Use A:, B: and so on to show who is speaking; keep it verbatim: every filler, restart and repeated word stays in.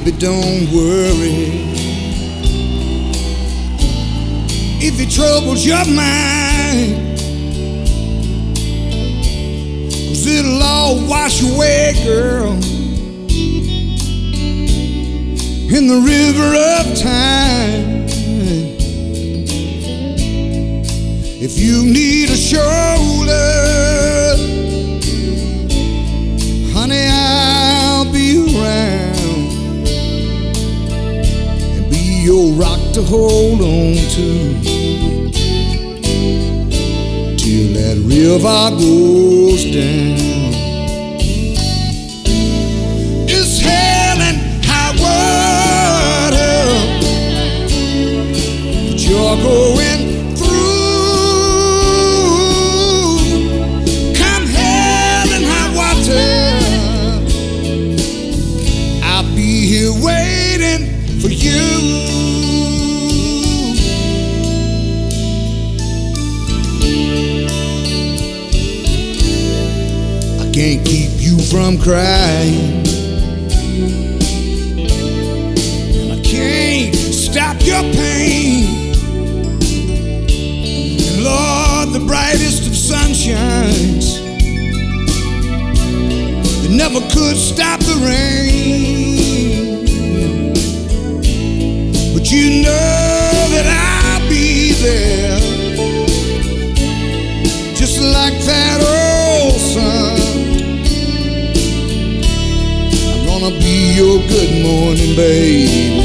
A: Baby, don't worry if it troubles your mind, 'cause it'll all wash away, girl, in the river of time. If you need a shoulder, honey, I'll be around and be your rock to hold on to till that river goes down. It's hell and high water that you're going through. Come hell and high water, I'll be here waiting for you. Can't keep you from crying, and I can't stop your pain. And Lord, the brightest of sunshines, it never could stop the rain. But you know that I'll be there, just like that old sun. Gonna be your good morning, baby.